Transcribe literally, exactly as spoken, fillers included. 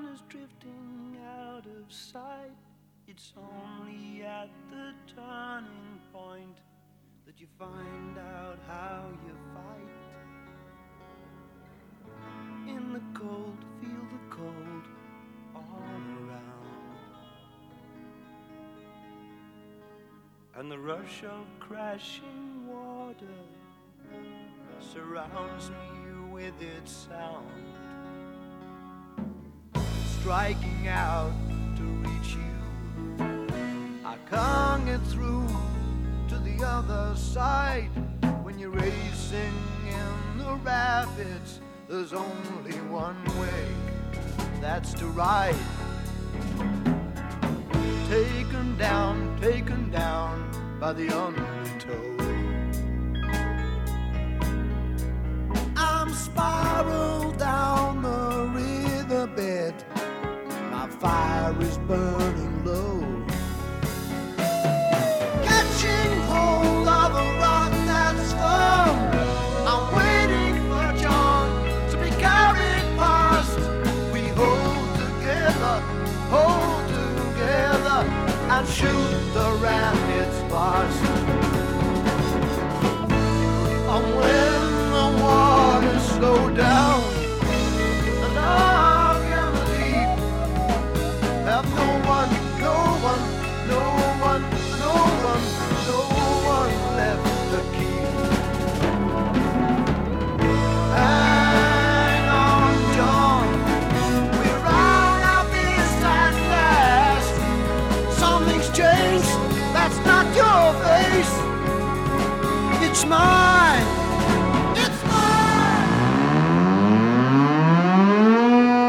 is drifting out of sight. It's only at the turning point that you find out how you fight. In the cold, feel the cold all around, and the rush of crashing water surrounds me with its sound, striking out to reach you. I can't get through to the other side. When you're racing in the rapids, there's only one way, that's to ride. Taken down, taken down by the undertow. I'm spiraled down the riverbed. My fire is burning low, catching hold of a rock that's firm. I'm waiting for John to be carried past. We hold together, hold together, and shoot the rapids past. And when the waters slow down and I can leave, have no one, no one, no one, no one, no one left to keep. Hang on, John, we're out of this at last. Something's changed, that's not your face, it's mine.